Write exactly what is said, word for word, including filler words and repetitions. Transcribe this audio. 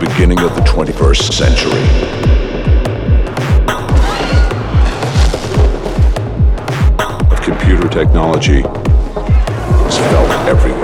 beginning of the twenty-first century. Of computer technology is felt everywhere.